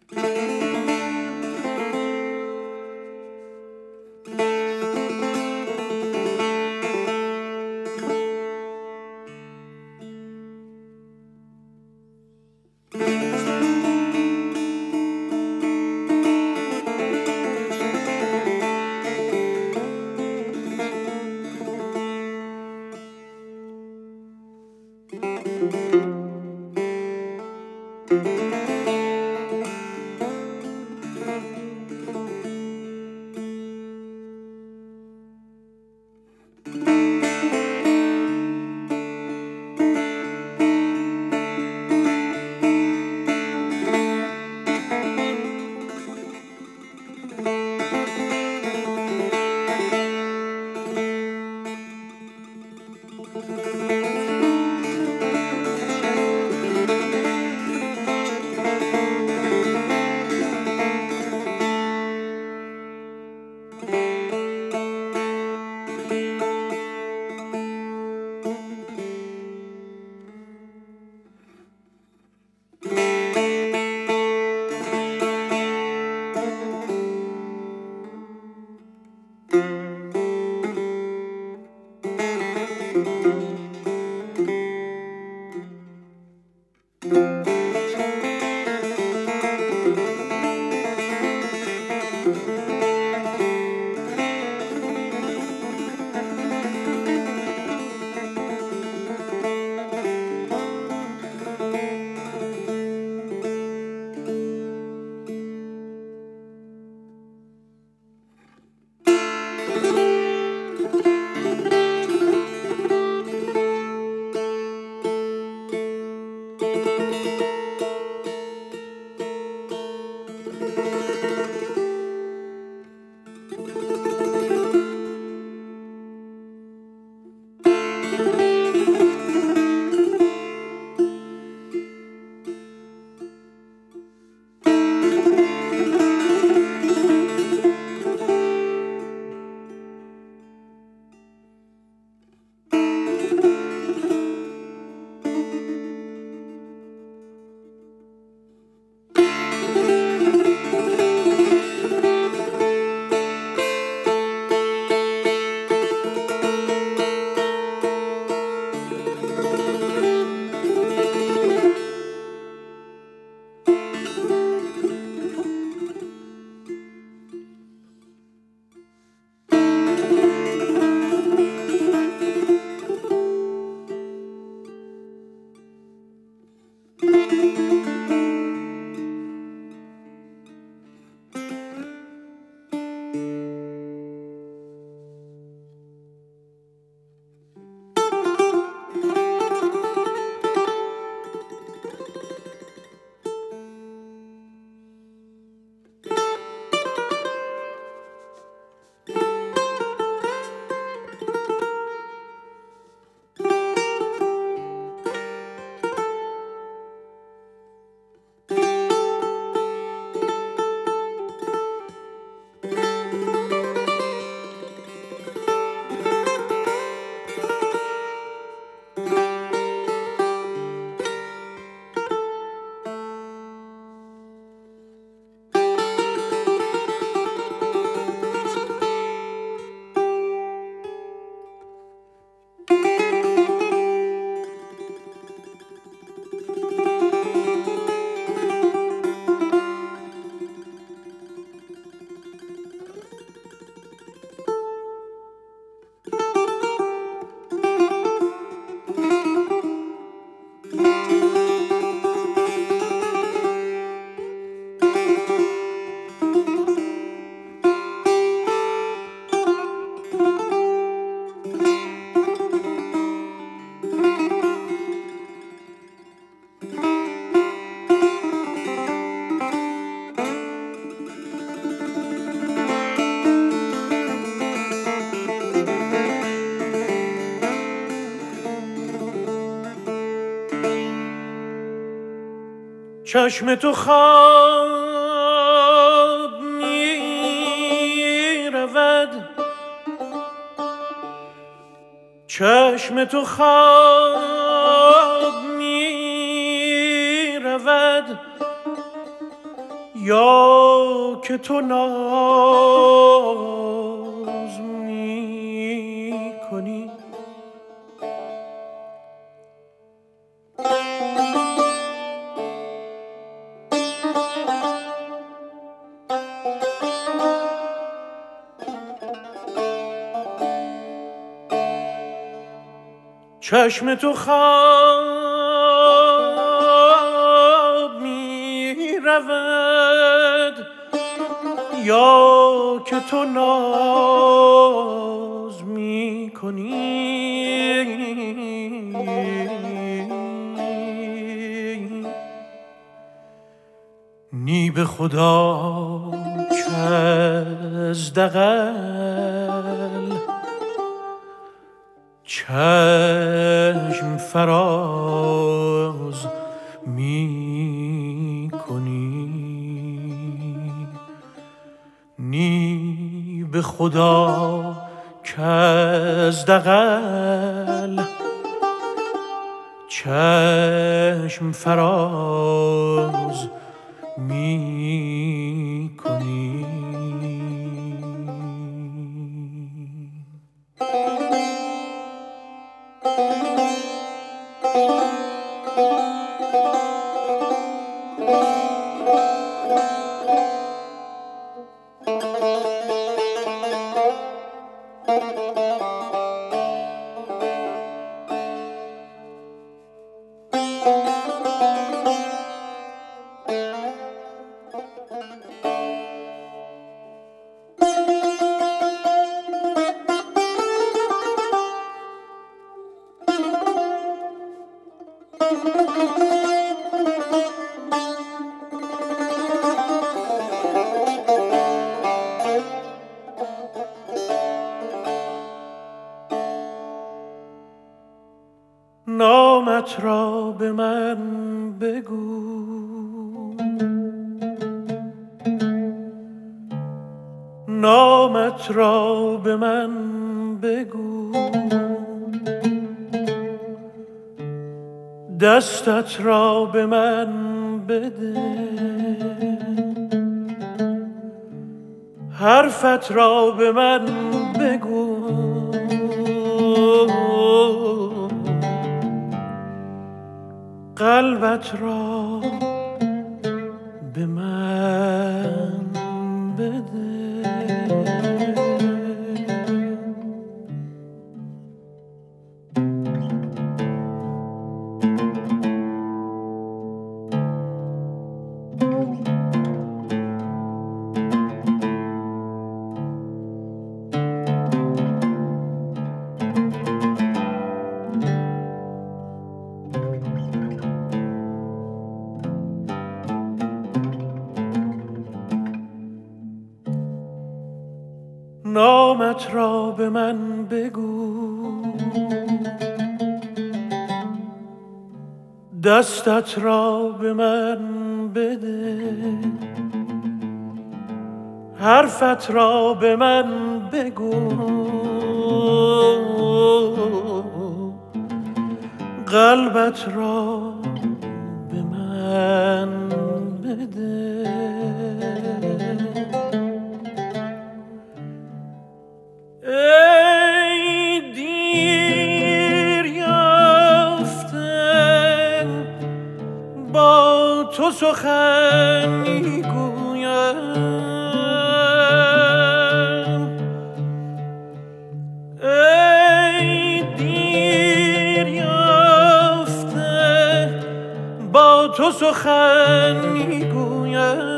چشم تو خواب می رود، چشم تو خواب می رود، یا که تو ناز می کنی. چشم تو خواب می رود یا که تو ناز می کنی. نی به خدا که از دغل چشم فراز می کنی. نی به خدا که از دغل چشم فراز می کنی. نامت را به من بگو، نامت را به من بگو، دستت را به من بده، حرفت را به من بگو، قلبت را به من بده. نامت را به من بگو، دستت را به من بده، حرفت را به من بگو، قلبت را به من بده. ای دیر یافته با تو سخن میگویم، ای دیر یافته با تو سخن میگویم.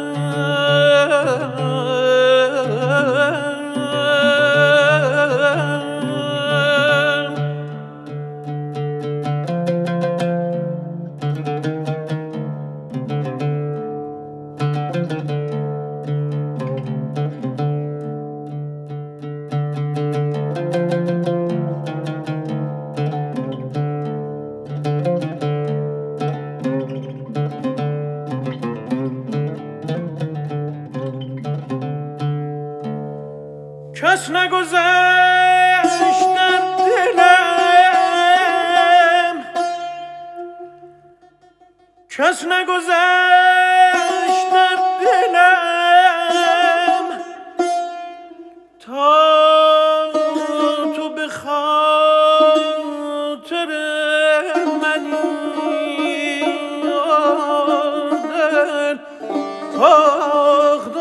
کس نگذشت در دلم، کس نگذشت در دلم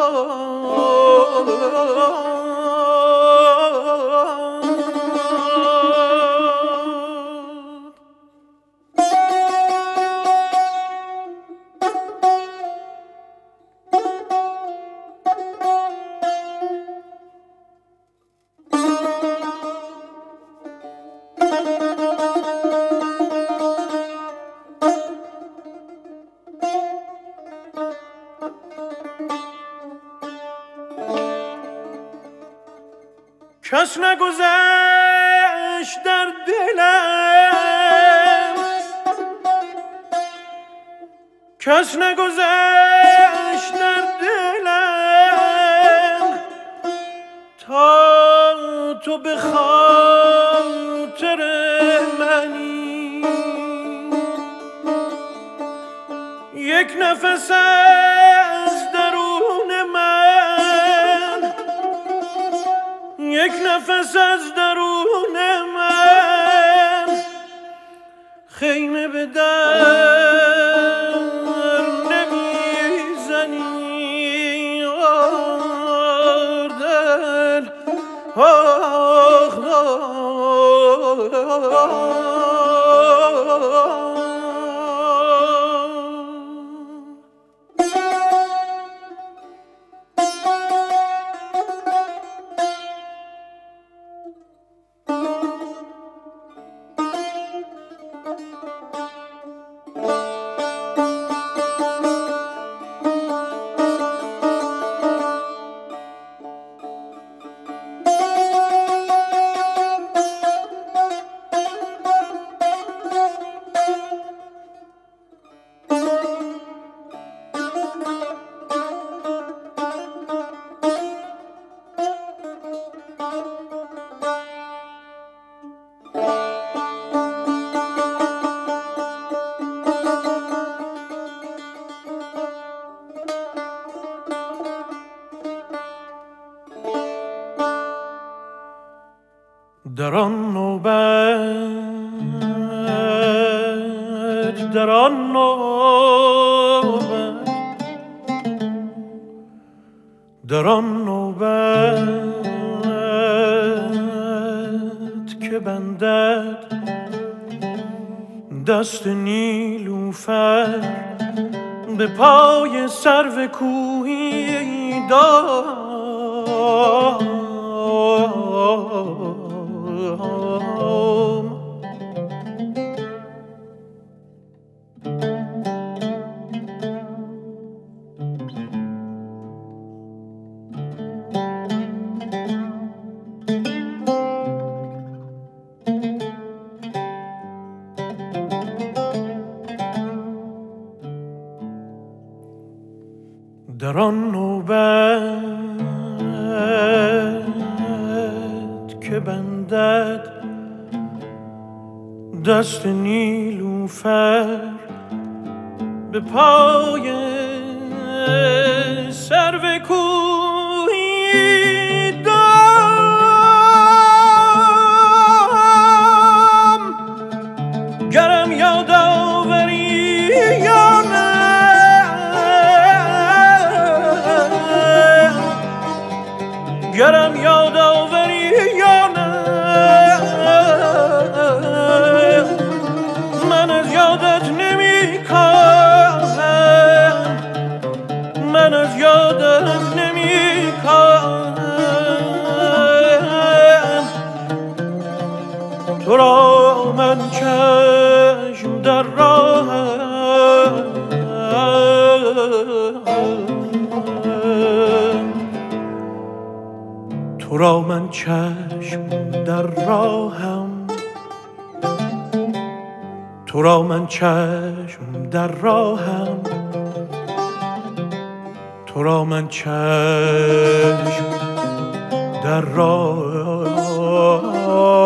کس نگذشت در دلم، کس نگذشت در دلم تا تو به خاطر منی. یک نفس از درون من، یک نفس از درون من خیمه به در نمیزنی. آه دل، آه در آن نوبت، در آن نوبت، در آن نوبت که بندد دست نیلوفر به پای سرو کوهی دار، در آن نوبت که بندد دست نیلوفر به پای سرو کوهی دام، گرم یاد آوری یا نه، گرم یاد آوری یا نه، من از یادت نمی کاهم، من از یادت نمی کاهم. تو را من چشم در راهم، تو را من چشم در راهم، تو را من چشم در راهم، تو را من چشم در راهم.